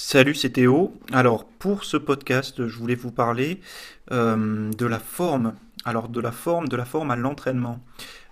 Salut, c'est Théo. Alors, pour ce podcast, je voulais vous parler de la forme. Alors, de la forme à l'entraînement.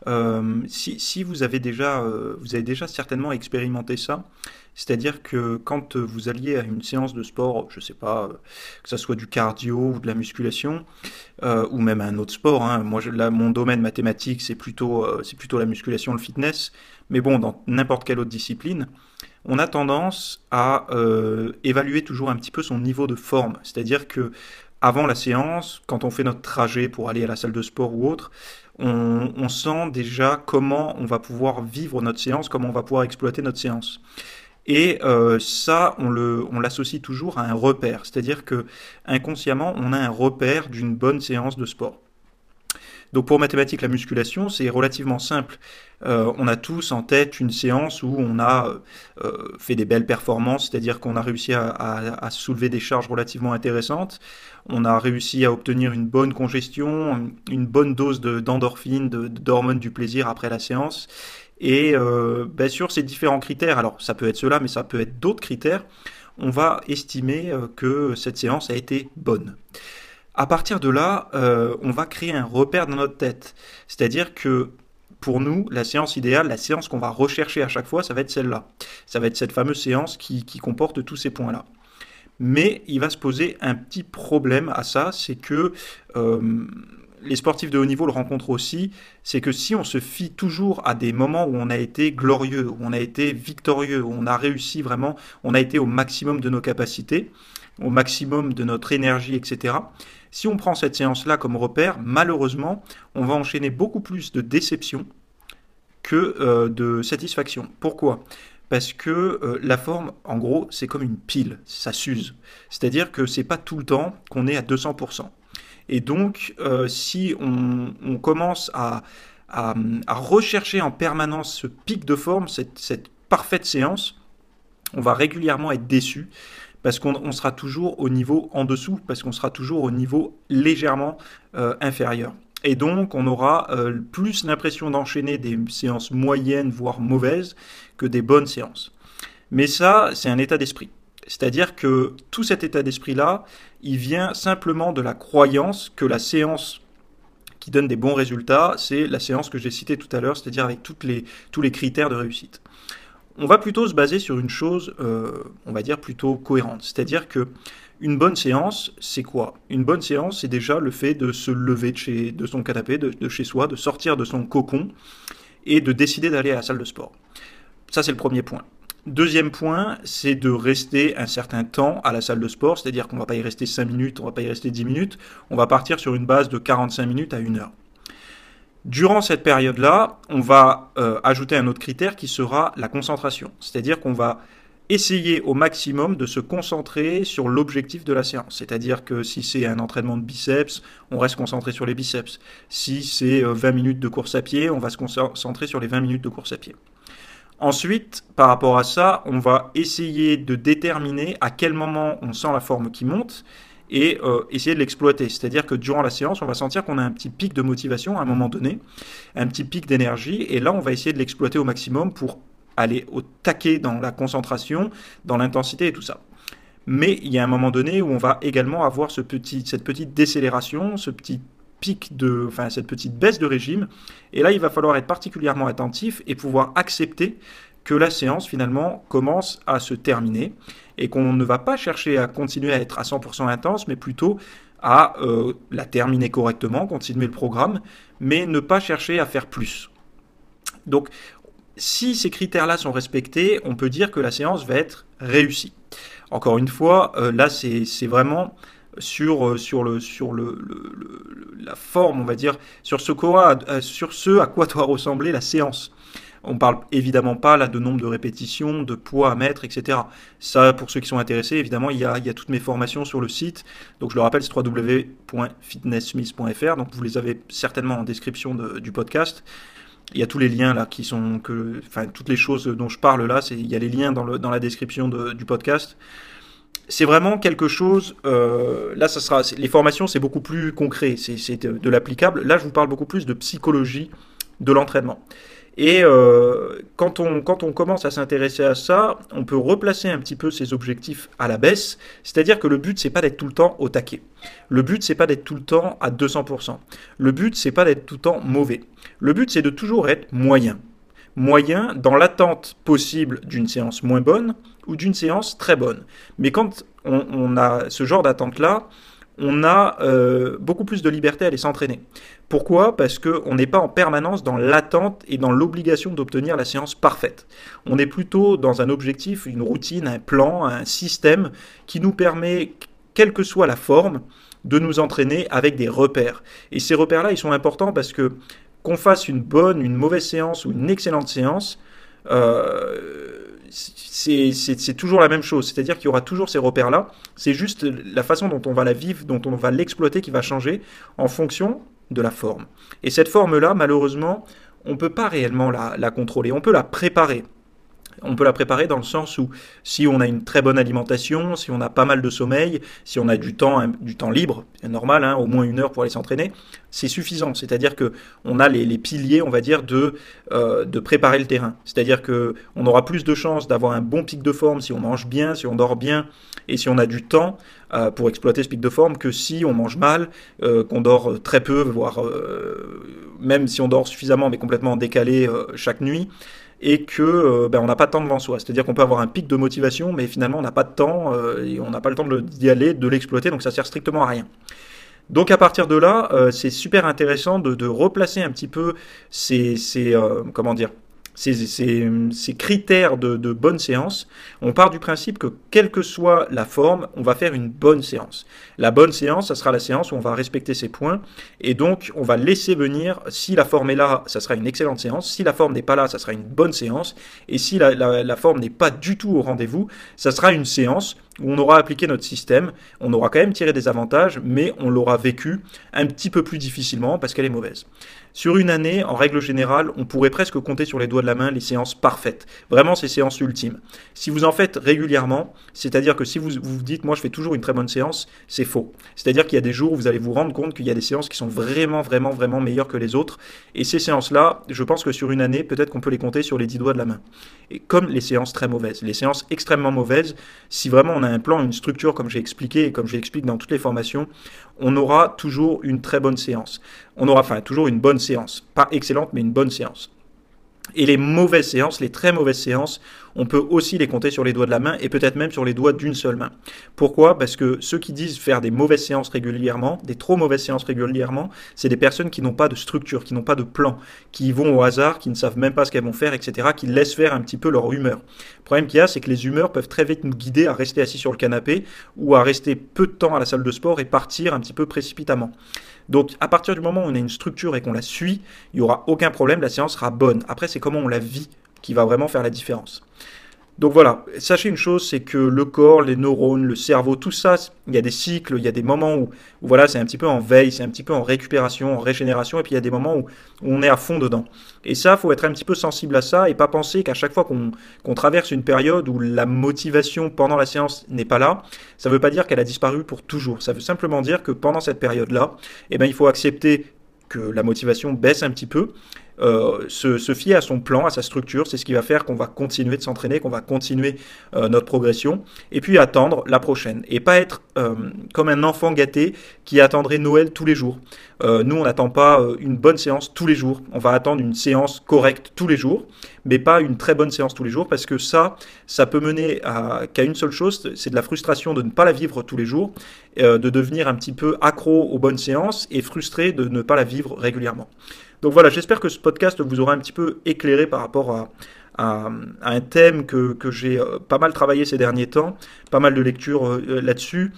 Si vous avez déjà certainement expérimenté ça, c'est-à-dire que quand vous alliez à une séance de sport, je sais pas, que ça soit du cardio ou de la musculation, ou même un autre sport, hein. Moi, là, mon domaine mathématique, c'est plutôt la musculation, le fitness. Mais bon, dans n'importe quelle autre discipline, on a tendance à évaluer toujours un petit peu son niveau de forme. C'est-à-dire que avant la séance, quand on fait notre trajet pour aller à la salle de sport ou autre, on sent déjà comment on va pouvoir vivre notre séance, comment on va pouvoir exploiter notre séance. Et ça, on l'associe toujours à un repère. C'est-à-dire que inconsciemment, on a un repère d'une bonne séance de sport. Donc pour mathématiques, la musculation, c'est relativement simple. On a tous en tête une séance où on a fait des belles performances, c'est-à-dire qu'on a réussi à soulever des charges relativement intéressantes, on a réussi à obtenir une bonne congestion, une bonne dose d'endorphine, d'hormones du plaisir après la séance. Et sur ces différents critères, alors ça peut être cela, mais ça peut être d'autres critères, on va estimer que cette séance a été bonne. À partir de là, on va créer un repère dans notre tête. C'est-à-dire que pour nous, la séance idéale, la séance qu'on va rechercher à chaque fois, ça va être celle-là. Ça va être cette fameuse séance qui comporte tous ces points-là. Mais il va se poser un petit problème à ça, c'est que les sportifs de haut niveau le rencontrent aussi, c'est que si on se fie toujours à des moments où on a été glorieux, où on a été victorieux, où on a réussi vraiment, on a été au maximum de nos capacités, au maximum de notre énergie, etc. Si on prend cette séance-là comme repère, malheureusement, on va enchaîner beaucoup plus de déception que de satisfaction. Pourquoi? Parce que la forme, en gros, c'est comme une pile, ça s'use. C'est-à-dire que c'est pas tout le temps qu'on est à 200%. Et donc, si on commence à rechercher en permanence ce pic de forme, cette parfaite séance, on va régulièrement être déçu parce qu'on sera toujours au niveau en dessous, parce qu'on sera toujours au niveau légèrement inférieur. Et donc, on aura plus l'impression d'enchaîner des séances moyennes, voire mauvaises, que des bonnes séances. Mais ça, c'est un état d'esprit. C'est-à-dire que tout cet état d'esprit-là, il vient simplement de la croyance que la séance qui donne des bons résultats, c'est la séance que j'ai citée tout à l'heure, c'est-à-dire avec tous les critères de réussite. On va plutôt se baser sur une chose, on va dire, plutôt cohérente. C'est-à-dire que une bonne séance, c'est quoi? Une bonne séance, c'est déjà le fait de se lever de son canapé, de chez soi, de sortir de son cocon et de décider d'aller à la salle de sport. Ça, c'est le premier point. Deuxième point, c'est de rester un certain temps à la salle de sport, c'est-à-dire qu'on ne va pas y rester 5 minutes, on ne va pas y rester 10 minutes, on va partir sur une base de 45 minutes à 1 heure. Durant cette période-là, on va ajouter un autre critère qui sera la concentration. C'est-à-dire qu'on va essayer au maximum de se concentrer sur l'objectif de la séance. C'est-à-dire que si c'est un entraînement de biceps, on reste concentré sur les biceps. Si c'est 20 minutes de course à pied, on va se concentrer sur les 20 minutes de course à pied. Ensuite, par rapport à ça, on va essayer de déterminer à quel moment on sent la forme qui monte et essayer de l'exploiter. C'est-à-dire que durant la séance, on va sentir qu'on a un petit pic de motivation à un moment donné, un petit pic d'énergie, et là, on va essayer de l'exploiter au maximum pour aller au taquet dans la concentration, dans l'intensité et tout ça. Mais il y a un moment donné où on va également avoir cette petite décélération, cette petite baisse de régime, et là, il va falloir être particulièrement attentif et pouvoir accepter que la séance finalement commence à se terminer et qu'on ne va pas chercher à continuer à être à 100% intense, mais plutôt à la terminer correctement, continuer le programme, mais ne pas chercher à faire plus. Donc, si ces critères-là sont respectés, on peut dire que la séance va être réussie. Encore une fois, là, c'est vraiment sur la forme, on va dire, sur ce à quoi doit ressembler la séance. On parle évidemment pas là de nombre de répétitions, de poids à mettre, etc. Ça, pour ceux qui sont intéressés, évidemment, il y a toutes mes formations sur le site. Donc je le rappelle, c'est www.fitnesssmith.fr. Donc vous les avez certainement en description du podcast. Il y a tous les liens là toutes les choses dont je parle là, il y a les liens dans la description du podcast. C'est vraiment quelque chose. Là, les formations, c'est beaucoup plus concret, c'est de l'applicable. Là, je vous parle beaucoup plus de psychologie de l'entraînement. Et quand on commence à s'intéresser à ça, on peut replacer un petit peu ses objectifs à la baisse. C'est-à-dire que le but, c'est pas d'être tout le temps au taquet. Le but, c'est pas d'être tout le temps à 200%. Le but, c'est pas d'être tout le temps mauvais. Le but, c'est de toujours être moyen. Moyen dans l'attente possible d'une séance moins bonne ou d'une séance très bonne. Mais quand on a ce genre d'attente-là, on a beaucoup plus de liberté à aller s'entraîner. Pourquoi? Parce qu'on n'est pas en permanence dans l'attente et dans l'obligation d'obtenir la séance parfaite. On est plutôt dans un objectif, une routine, un plan, un système qui nous permet, quelle que soit la forme, de nous entraîner avec des repères. Et ces repères-là, ils sont importants parce que qu'on fasse une bonne, une mauvaise séance ou une excellente séance, c'est toujours la même chose. C'est-à-dire qu'il y aura toujours ces repères-là. C'est juste la façon dont on va la vivre, dont on va l'exploiter qui va changer en fonction de la forme. Et cette forme-là, malheureusement, on ne peut pas réellement la contrôler. On peut la préparer. On peut la préparer dans le sens où si on a une très bonne alimentation, si on a pas mal de sommeil, si on a du temps libre, c'est normal, hein, au moins 1 heure pour aller s'entraîner, c'est suffisant. C'est-à-dire que on a les piliers, on va dire, de préparer le terrain. C'est-à-dire que on aura plus de chances d'avoir un bon pic de forme si on mange bien, si on dort bien et si on a du temps pour exploiter ce pic de forme que si on mange mal, qu'on dort très peu, voire même si on dort suffisamment mais complètement décalé chaque nuit. Et que on n'a pas de temps devant soi. C'est-à-dire qu'on peut avoir un pic de motivation, mais finalement on n'a pas de temps et on n'a pas le temps d'y aller, de l'exploiter, donc ça sert strictement à rien. Donc à partir de là, c'est super intéressant de replacer un petit peu comment dire, ces critères de bonne séance. On part du principe que quelle que soit la forme, on va faire une bonne séance. La bonne séance, ça sera la séance où on va respecter ses points et donc on va laisser venir, si la forme est là, ça sera une excellente séance, si la forme n'est pas là, ça sera une bonne séance et si la forme n'est pas du tout au rendez-vous, ça sera une séance où on aura appliqué notre système, on aura quand même tiré des avantages, mais on l'aura vécu un petit peu plus difficilement parce qu'elle est mauvaise. Sur une année, en règle générale, on pourrait presque compter sur les doigts de la main les séances parfaites. Vraiment, ces séances ultimes. Si vous en faites régulièrement, c'est-à-dire que si vous dites, moi je fais toujours une très bonne séance, c'est faux. C'est-à-dire qu'il y a des jours où vous allez vous rendre compte qu'il y a des séances qui sont vraiment, vraiment, vraiment meilleures que les autres. Et ces séances-là, je pense que sur une année, peut-être qu'on peut les compter sur les 10 doigts de la main. Et comme les séances très mauvaises. Les séances extrêmement mauvaises, si vraiment on a un plan, une structure, comme j'ai expliqué et comme je l'explique dans toutes les formations, on aura toujours une très bonne séance. On aura toujours une bonne séance. Pas excellente, mais une bonne séance. Et les mauvaises séances, les très mauvaises séances, on peut aussi les compter sur les doigts de la main et peut-être même sur les doigts d'une seule main. Pourquoi? Parce que ceux qui disent faire des mauvaises séances régulièrement, des trop mauvaises séances régulièrement, c'est des personnes qui n'ont pas de structure, qui n'ont pas de plan, qui vont au hasard, qui ne savent même pas ce qu'elles vont faire, etc., qui laissent faire un petit peu leur humeur. Le problème qu'il y a, c'est que les humeurs peuvent très vite nous guider à rester assis sur le canapé ou à rester peu de temps à la salle de sport et partir un petit peu précipitamment. Donc, à partir du moment où on a une structure et qu'on la suit, il n'y aura aucun problème, la séance sera bonne. Après, c'est comment on la vit qui va vraiment faire la différence. Donc voilà, sachez une chose, c'est que le corps, les neurones, le cerveau, tout ça, il y a des cycles, il y a des moments où voilà, c'est un petit peu en veille, c'est un petit peu en récupération, en régénération, et puis il y a des moments où on est à fond dedans. Et ça, faut être un petit peu sensible à ça et pas penser qu'à chaque fois qu'on traverse une période où la motivation pendant la séance n'est pas là, ça ne veut pas dire qu'elle a disparu pour toujours. Ça veut simplement dire que pendant cette période-là, il faut accepter que la motivation baisse un petit peu, se fier à son plan, à sa structure, c'est ce qui va faire qu'on va continuer de s'entraîner, qu'on va continuer notre progression, et puis attendre la prochaine. Et pas être comme un enfant gâté qui attendrait Noël tous les jours. Nous, on n'attend pas une bonne séance tous les jours. On va attendre une séance correcte tous les jours, mais pas une très bonne séance tous les jours, parce que ça peut mener qu'à une seule chose, c'est de la frustration de ne pas la vivre tous les jours, de devenir un petit peu accro aux bonnes séances et frustré de ne pas la vivre régulièrement. Donc voilà, j'espère que ce podcast vous aura un petit peu éclairé par rapport à un thème que j'ai pas mal travaillé ces derniers temps, pas mal de lectures là-dessus.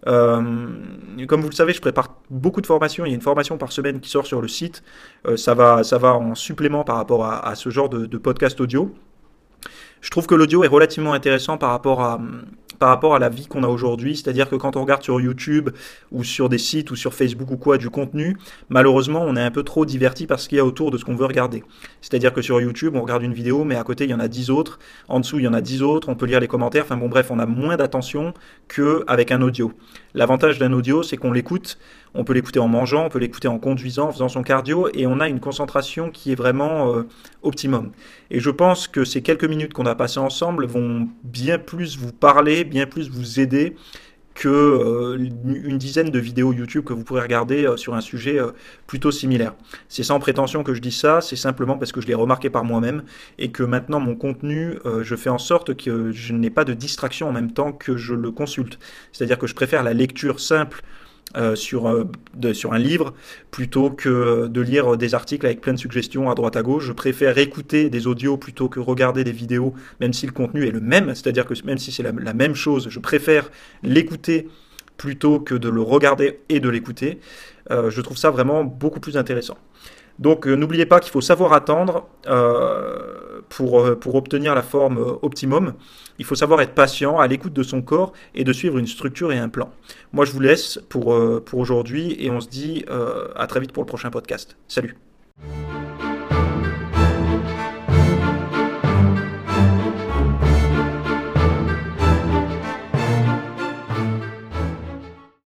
Comme vous le savez, je prépare beaucoup de formations. Il y a une formation par semaine qui sort sur le site. Ça va en supplément par rapport à ce genre de podcast audio. Je trouve que l'audio est relativement intéressant par rapport à la vie qu'on a aujourd'hui, c'est-à-dire que quand on regarde sur YouTube ou sur des sites ou sur Facebook ou quoi du contenu, malheureusement on est un peu trop diverti par ce qu'il y a autour de ce qu'on veut regarder. C'est-à-dire que sur YouTube on regarde une vidéo mais à côté il y en a 10 autres, en dessous il y en a 10 autres, on peut lire les commentaires, enfin bon bref, on a moins d'attention qu'avec un audio. L'avantage d'un audio c'est qu'on l'écoute, On peut l'écouter en mangeant, on peut l'écouter en conduisant, en faisant son cardio, et on a une concentration qui est vraiment optimum. Et je pense que ces quelques minutes qu'on a passées ensemble vont bien plus vous parler, bien plus vous aider que une dizaine de vidéos YouTube que vous pourrez regarder sur un sujet plutôt similaire. C'est sans prétention que je dis ça, c'est simplement parce que je l'ai remarqué par moi-même et que maintenant mon contenu, je fais en sorte que je n'ai pas de distraction en même temps que je le consulte. C'est-à-dire que je préfère la lecture simple sur un livre plutôt que de lire des articles avec plein de suggestions à droite à gauche. Je préfère écouter des audios plutôt que regarder des vidéos, même si le contenu est le même, c'est-à-dire que même si c'est la même chose, je préfère l'écouter plutôt que de le regarder et de l'écouter. Je trouve ça vraiment beaucoup plus intéressant. Donc n'oubliez pas qu'il faut savoir attendre pour obtenir la forme optimum. Il faut savoir être patient, à l'écoute de son corps et de suivre une structure et un plan. Moi je vous laisse pour aujourd'hui et on se dit à très vite pour le prochain podcast. Salut.